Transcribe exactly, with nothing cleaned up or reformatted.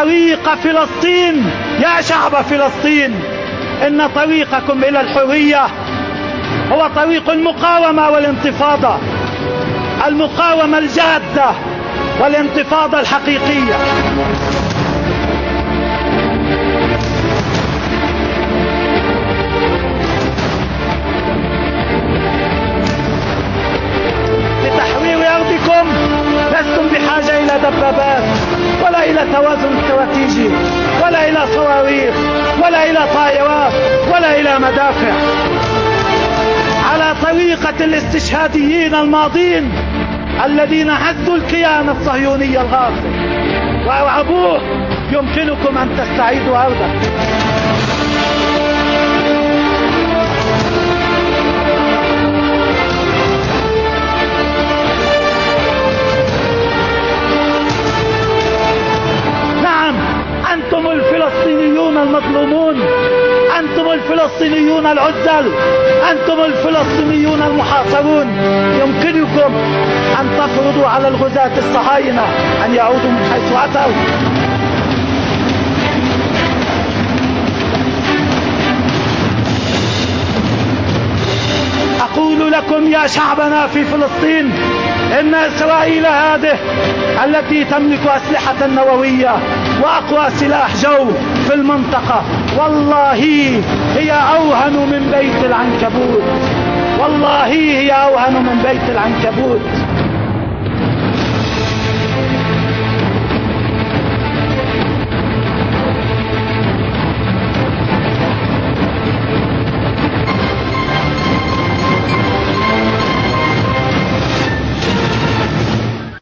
طريق فلسطين يا شعب فلسطين، إن طريقكم إلى الحرية هو طريق المقاومة والانتفاضة، المقاومة الجادة والانتفاضة الحقيقية. لتحرير أرضكم لستم بحاجة إلى دبابات ولا إلى توازن استراتيجي ولا إلى صواريخ ولا إلى طائرات ولا إلى مدافع. على طريقة الاستشهاديين الماضين الذين هزوا الكيان الصهيوني الغاصب وأرعبوه، يمكنكم أن تستعيدوا أرضكم. نعم، أنتم الفلسطينيون المظلومون، أنتم الفلسطينيون العزل، أنتم الفلسطينيون المحاصرون. يمكنكم أن تفرضوا على الغزاة الصهاينة أن يعودوا من حيث أتوا. أقول لكم يا شعبنا في فلسطين إن إسرائيل هذه التي تملك أسلحة نووية وأقوى سلاح جو في المنطقة والله هي أوهن من بيت العنكبوت، والله هي أوهن من بيت العنكبوت.